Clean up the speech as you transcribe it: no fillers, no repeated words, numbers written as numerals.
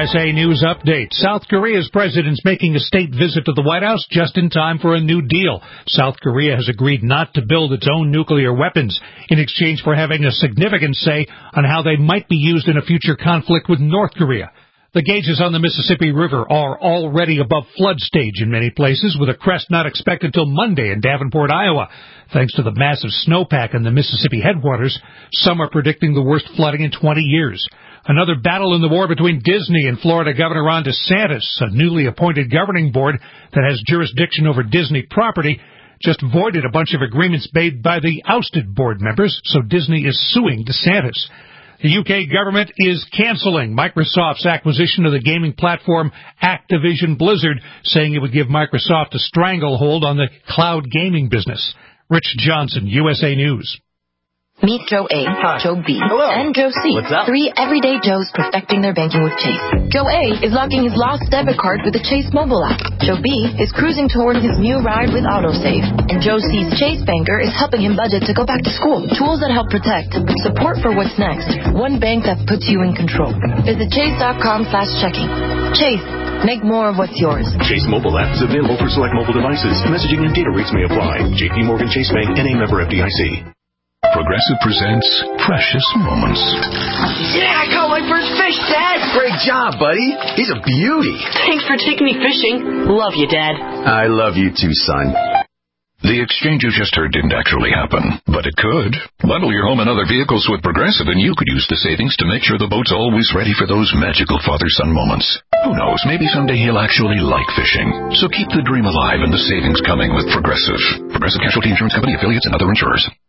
USA News Update. South Korea's president's making a state visit to the White House just in time for a new deal. South Korea has agreed not to build its own nuclear weapons in exchange for having a significant say on how they might be used in a future conflict with North Korea. The gauges on the Mississippi River are already above flood stage in many places, with a crest not expected till Monday in Davenport, Iowa. Thanks to the massive snowpack in the Mississippi headwaters, some are predicting the worst flooding in 20 years. Another battle in the war between Disney and Florida Governor Ron DeSantis, a newly appointed governing board that has jurisdiction over Disney property, just voided a bunch of agreements made by the ousted board members, so Disney is suing DeSantis. The UK government is canceling Microsoft's acquisition of the gaming platform Activision Blizzard, saying it would give Microsoft a stranglehold on the cloud gaming business. Rich Johnson, USA News. Meet Joe A, Joe B, and Joe C. What's up? 3 everyday Joes perfecting their banking with Chase. Joe A is locking his lost debit card with the Chase mobile app. Joe B is cruising toward his new ride with AutoSave. And Joe C's Chase banker is helping him budget to go back to school. Tools that help protect. Support for what's next. One bank that puts you in control. Visit chase.com/checking. Chase. Make more of what's yours. Chase mobile app is available for select mobile devices. Messaging and data rates may apply. J.P. Morgan Chase Bank, N.A. member FDIC. Progressive presents Precious Moments. Yeah, I caught my first fish, Dad! Great job, buddy. He's a beauty. Thanks for taking me fishing. Love you, Dad. I love you too, son. The exchange you just heard didn't actually happen, but it could. Bundle your home and other vehicles with Progressive, and you could use the savings to make sure the boat's always ready for those magical father-son moments. Who knows, maybe someday he'll actually like fishing. So keep the dream alive and the savings coming with Progressive. Progressive Casualty Insurance Company, affiliates, and other insurers.